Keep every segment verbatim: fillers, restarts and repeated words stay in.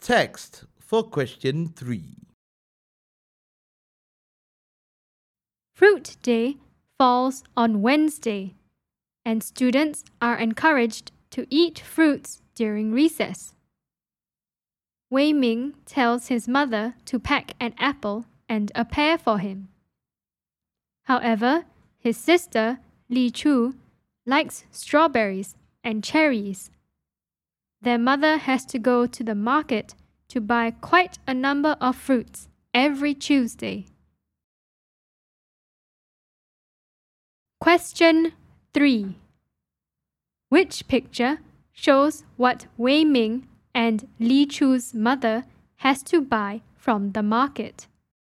Text for question three. Fruit Day falls on Wednesday, and students are encouraged to eat fruits during recess. Wei Ming tells his mother to pack an apple and a pear for him. However, his sister, Li Chu, likes strawberries and cherries. Their mother has to go to the market to buy quite a number of fruits every Tuesday. Question three. Which picture shows what Wei Ming and Li Chu's mother has to buy from the market?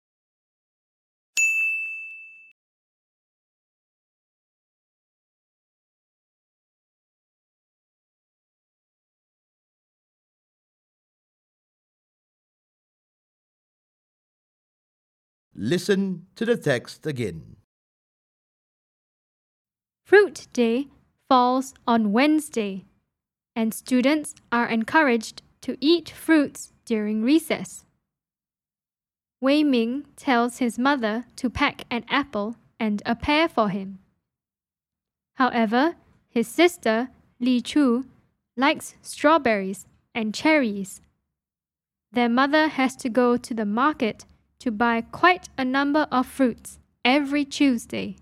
Listen to the text again. Fruit Day falls on Wednesday, and students are encouraged to eat fruits during recess. Wei Ming tells his mother to pack an apple and a pear for him. However, his sister, Li Chu, likes strawberries and cherries. Their mother has to go to the market to buy quite a number of fruits every Tuesday.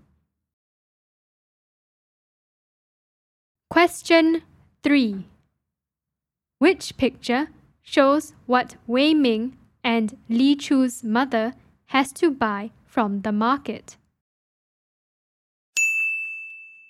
Question three. Which picture shows what Wei Ming and Li Chu's mother has to buy from the market?